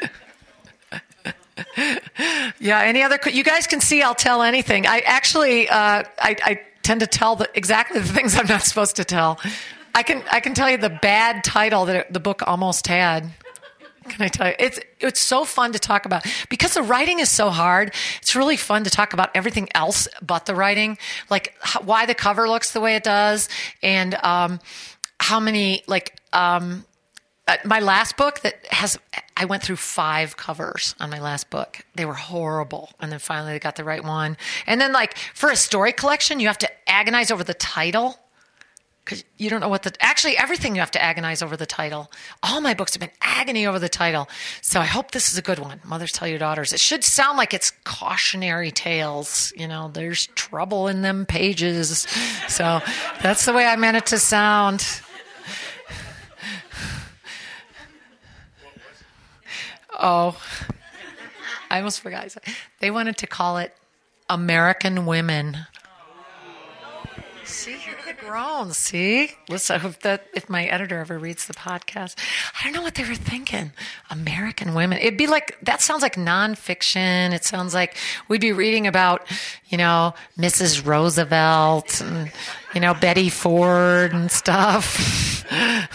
it. Yeah, any other, you guys can see I'll tell anything. I actually, I tend to tell exactly the things I'm not supposed to tell. I can tell you the bad title that the book almost had. Can I tell you? It's so fun to talk about because the writing is so hard. It's really fun to talk about everything else but the writing, like why the cover looks the way it does, and how many my last book I went through 5 covers on my last book. They were horrible, and then finally they got the right one. And then for a story collection, you have to agonize over the title. because you don't know actually everything you have to agonize over the title. All my books have been agony over the title. So I hope this is a good one. Mothers Tell Your Daughters. It should sound like it's cautionary tales. There's trouble in them pages. So that's the way I meant it to sound. Oh, I almost forgot. They wanted to call it American Women. See, hear the groans. See? Listen, if my editor ever reads the podcast, I don't know what they were thinking. American Women. It'd be like, that sounds like nonfiction. It sounds like we'd be reading about, Mrs. Roosevelt and, Betty Ford and stuff.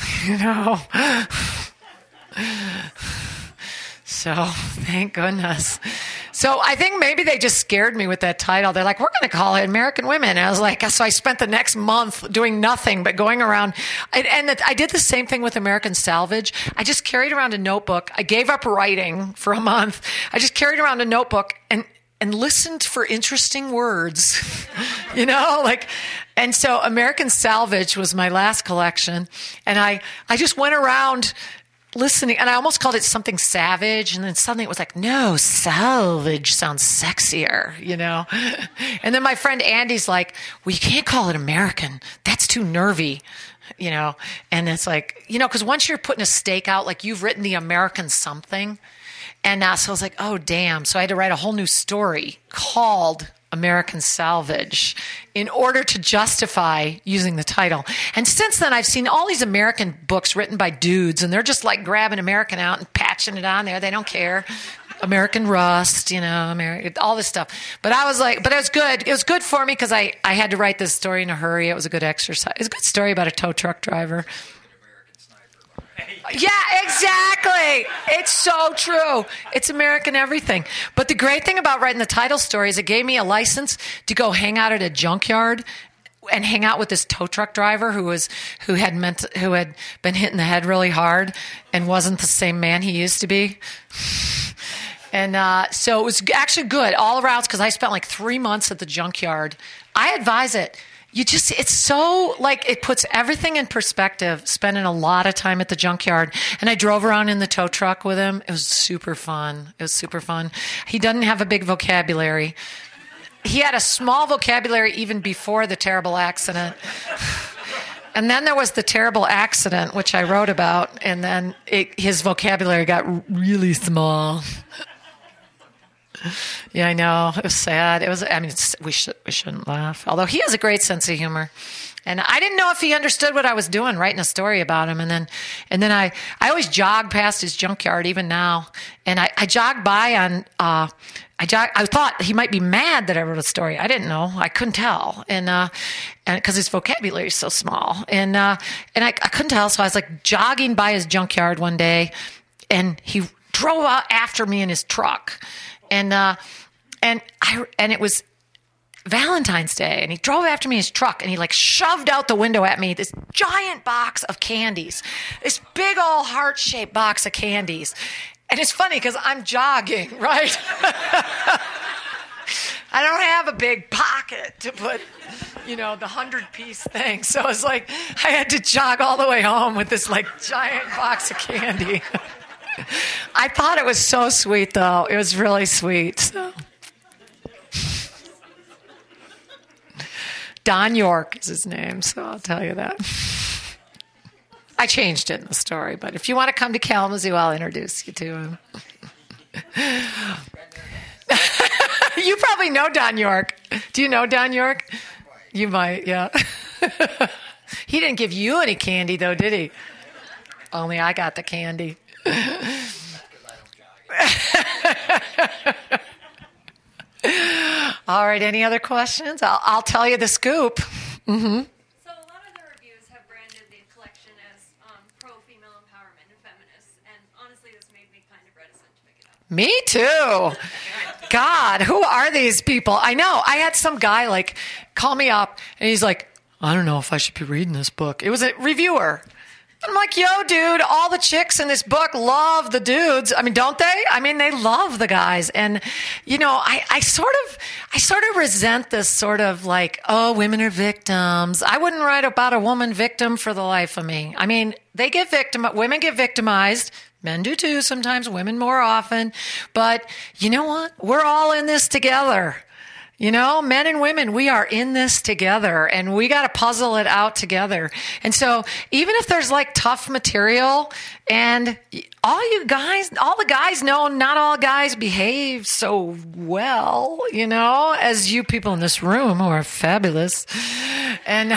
So, thank goodness. So, I think maybe they just scared me with that title. They're like, we're going to call it American Women. And I was like, so I spent the next month doing nothing but going around. I did the same thing with American Salvage. I just carried around a notebook. I gave up writing for a month. I just carried around a notebook and listened for interesting words, and so American Salvage was my last collection. And I just went around listening, and I almost called it something savage, and then suddenly it was like, no, salvage sounds sexier, And then my friend Andy's like, well, you can't call it American. That's too nervy, And it's like, because once you're putting a stake out, like you've written the American something, and so I was like, oh, damn. So I had to write a whole new story called American Salvage in order to justify using the title. And since then, I've seen all these American books written by dudes, and they're just like grabbing American out and patching it on there. They don't care. American Rust, all this stuff. But I was like, but it was good. It was good for me because I had to write this story in a hurry. It was a good exercise. It was a good story about a tow truck driver. Yeah, exactly. It's so true. It's American everything. But the great thing about writing the title story is it gave me a license to go hang out at a junkyard and hang out with this tow truck driver who had been hitting the head really hard and wasn't the same man he used to be. And so it was actually good all around because I spent like 3 months at the junkyard. I advise it. It's so, like, it puts everything in perspective, spending a lot of time at the junkyard. And I drove around in the tow truck with him. It was super fun. He doesn't have a big vocabulary. He had a small vocabulary even before the terrible accident. And then there was the terrible accident, which I wrote about. And then his vocabulary got really small. Yeah, I know. It was sad. We shouldn't laugh. Although he has a great sense of humor. And I didn't know if he understood what I was doing, writing a story about him. And then I always jog past his junkyard, even now. And I jogged by on, I thought he might be mad that I wrote a story. I didn't know. I couldn't tell. And because his vocabulary is so small. And I couldn't tell. So I was like jogging by his junkyard one day, and he drove out after me in his truck. And it was Valentine's Day, and he drove after me in his truck, and he like shoved out the window at me this giant box of candies, this big old heart-shaped box of candies. And it's funny because I'm jogging, right? I don't have a big pocket to put, the 100-piece thing. So it's like I had to jog all the way home with this like giant box of candy. I thought it was so sweet, though. It was really sweet. So. Don York is his name, so I'll tell you that. I changed it in the story, but if you want to come to Kalamazoo, I'll introduce you to him. You probably know Don York. Do you know Don York? You might, yeah. He didn't give you any candy, though, did he? Only I got the candy. All right, any other questions? I'll tell you the scoop. Mm-hmm. So a lot of the reviews have branded the collection as pro-female empowerment and feminist, and honestly this made me kind of reticent to pick it up. Me too. God, who are these people? I know. I had some guy call me up, and he's like, I don't know if I should be reading this book. It was a reviewer. I'm like, yo, dude, all the chicks in this book love the dudes. I mean, don't they? I mean, they love the guys. And, I sort of resent this sort of like, oh, women are victims. I wouldn't write about a woman victim for the life of me. I mean, women get victimized. Men do too sometimes, women more often. But you know what? We're all in this together. Men and women, we are in this together and we got to puzzle it out together. And so even if there's like tough material and all the guys know not all guys behave so well, as you people in this room who are fabulous. And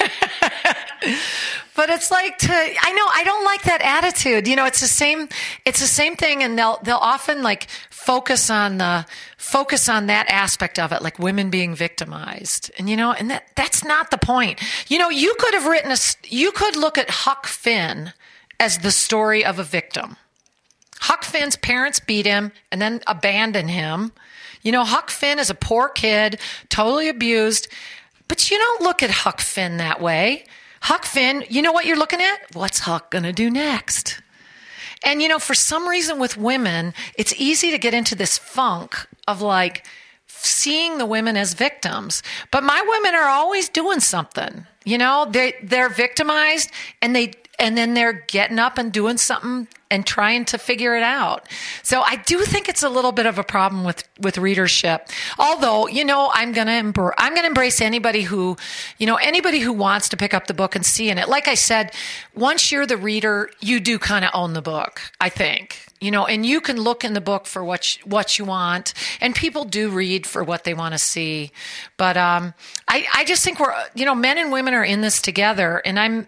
but it's like I don't like that attitude. It's the same thing. And they'll often like focus on that aspect of it, like women being victimized. And, and that's not the point. You could look at Huck Finn as the story of a victim. Huck Finn's parents beat him and then abandoned him. Huck Finn is a poor kid, totally abused, but you don't look at Huck Finn that way. Huck Finn, you know what you're looking at? What's Huck going to do next? And, for some reason with women, it's easy to get into this funk of like seeing the women as victims. But my women are always doing something. They're victimized and then they're getting up and doing something and trying to figure it out. So I do think it's a little bit of a problem with readership. Although, I'm going to embrace anybody who wants to pick up the book and see in it. Like I said, once you're the reader, you do kind of own the book, I think. And you can look in the book for what you want, and people do read for what they want to see. But I just think men and women are in this together, and I'm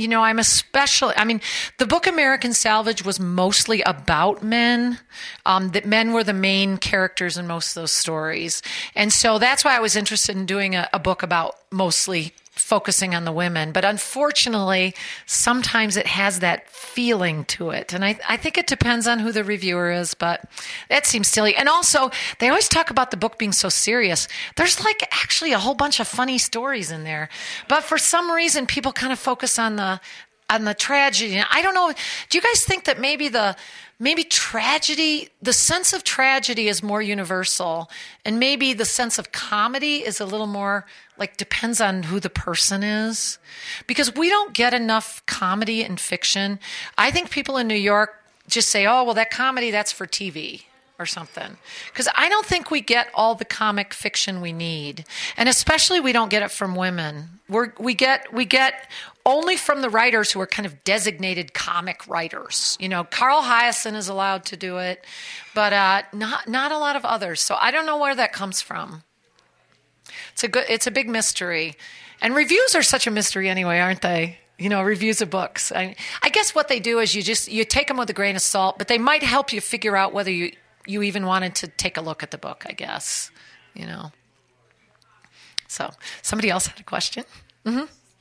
the book American Salvage was mostly about men, that men were the main characters in most of those stories. And so that's why I was interested in doing a book about mostly focusing on the women. But unfortunately, sometimes it has that feeling to it. And I think it depends on who the reviewer is, but that seems silly. And also, they always talk about the book being so serious. There's like actually a whole bunch of funny stories in there. But for some reason, people kind of focus on the tragedy. I don't know. Do you guys think that maybe tragedy, the sense of tragedy is more universal, and maybe the sense of comedy is a little more like depends on who the person is? Because we don't get enough comedy in fiction. I think people in New York just say, oh, well, that comedy, that's for TV or something. Because I don't think we get all the comic fiction we need. And especially we don't get it from women. We get only from the writers who are kind of designated comic writers. Carl Hiaasen is allowed to do it, but not a lot of others. So I don't know where that comes from. It's a big mystery. And reviews are such a mystery anyway, aren't they? Reviews of books. I guess what they do is you take them with a grain of salt, but they might help you figure out whether you even wanted to take a look at the book, I guess. So somebody else had a question? Mm-hmm.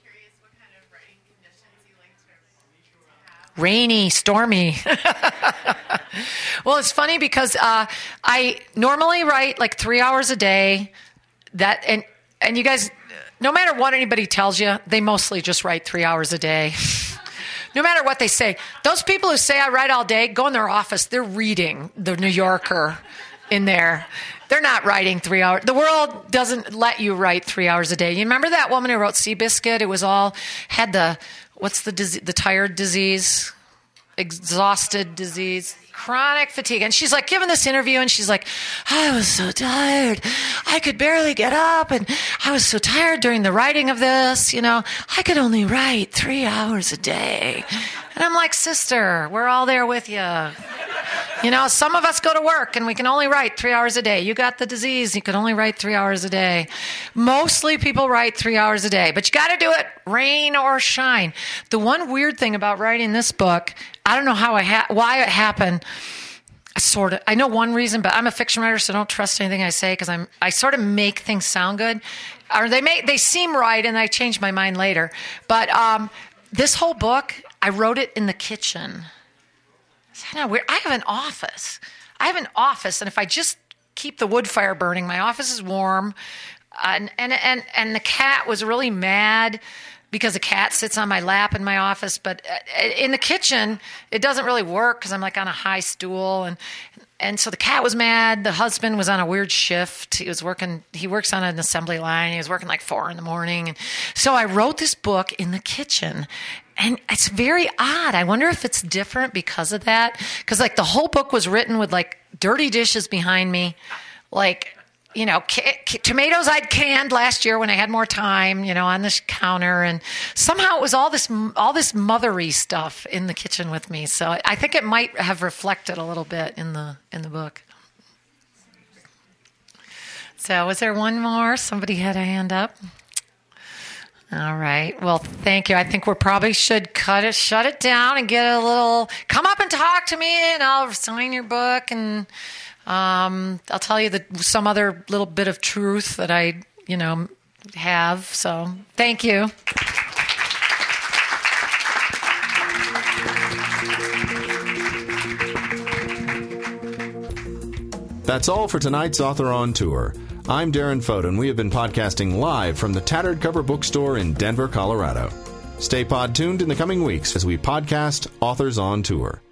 Rainy, stormy. Well, it's funny because I normally write like 3 hours a day. And you guys, no matter what anybody tells you, they mostly just write 3 hours a day. No matter what they say. Those people who say I write all day, go in their office. They're reading the New Yorker in there. They're not writing 3 hours. The world doesn't let you write 3 hours a day. You remember that woman who wrote Seabiscuit? It was had the tired disease, exhausted disease, chronic fatigue. And she's like giving this interview and she's like, I was so tired. I could barely get up. And I was so tired during the writing of this. I could only write 3 hours a day. And I'm like, sister, we're all there with you. Some of us go to work and we can only write 3 hours a day. You got the disease. You can only write 3 hours a day. Mostly people write 3 hours a day, but you got to do it rain or shine. The one weird thing about writing this book, I don't know why it happened. I know one reason, but I'm a fiction writer, so don't trust anything I say because I sort of make things sound good, or they seem right, and I change my mind later. But this whole book, I wrote it in the kitchen. It's kind of weird. I have an office, and if I just keep the wood fire burning, my office is warm, and the cat was really mad. because a cat sits on my lap in my office. But in the kitchen, it doesn't really work because I'm like on a high stool. And so the cat was mad. The husband was on a weird shift. He works on an assembly line. He was working like 4 a.m. And so I wrote this book in the kitchen. And it's very odd. I wonder if it's different because of that. Because like the whole book was written with like dirty dishes behind me. Like, you know, tomatoes I'd canned last year when I had more time, you know, on this counter. And somehow it was all this mothery stuff in the kitchen with me. So I think it might have reflected a little bit in the book. So was there one more? Somebody had a hand up. All right. Well, thank you. I think we probably should shut it down and get a little, come up and talk to me and I'll sign your book and I'll tell you some other little bit of truth that I, you know, have. So thank you. That's all for tonight's Author on Tour. I'm Darren Foden, and we have been podcasting live from the Tattered Cover Bookstore in Denver, Colorado. Stay pod tuned in the coming weeks as we podcast Authors on Tour.